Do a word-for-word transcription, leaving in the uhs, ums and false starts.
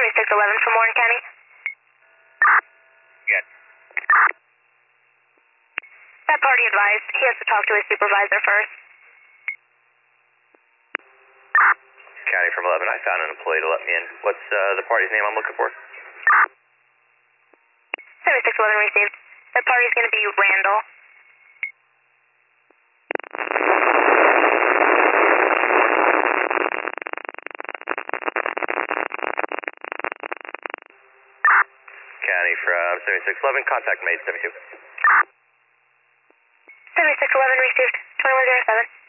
seventy-six eleven from Warren County. Yes. That party advised he has to talk to his supervisor first. County from eleven, I found an employee to let me in. What's uh, the party's name I'm looking for? seventy-six eleven received. That party's going to be Randall. County from seventy-six eleven, contact made seventy-two. seventy-six eleven received. twenty-one oh seven.